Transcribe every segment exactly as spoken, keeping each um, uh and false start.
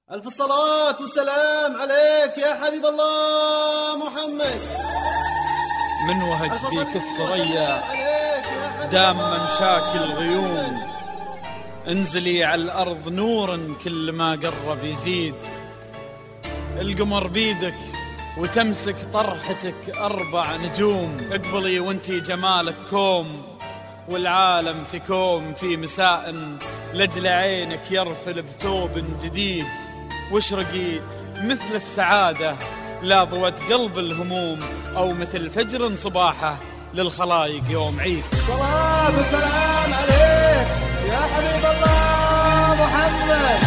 ألف الصلاة والسلام عليك يا حبيب الله محمد. من وهج فيك الثريا دام من شاك الغيوم، انزلي على الأرض نورا كل ما قرب يزيد. القمر بيدك وتمسك طرحتك أربع نجوم، اقبلي وانتي جمالك كوم، والعالم في كوم في مساء لجل عينك يرفل بثوب جديد. واشرقي مثل السعادة لا ضوت قلب الهموم، أو مثل فجر صباحه للخلايق يوم عيد. صلاة والسلام عليك يا حبيب الله محمد.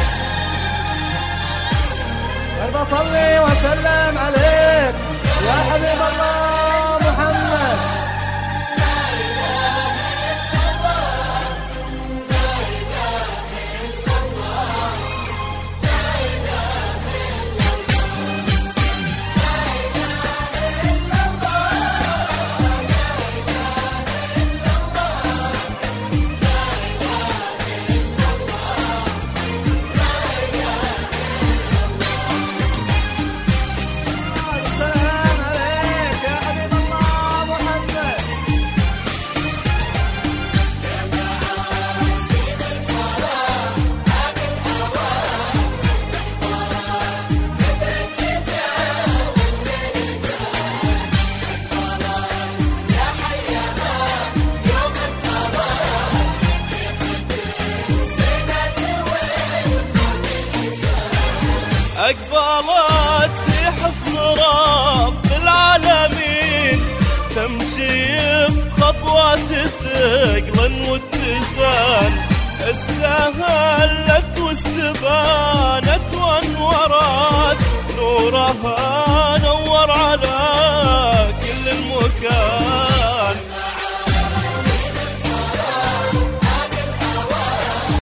قلب صلي وسلم عليك يا حبيب الله محمد. أقبلت في حفظ رب العالمين، تمشي بخطوات ثقل واتزان، استهلت واستبانت وانورت نورها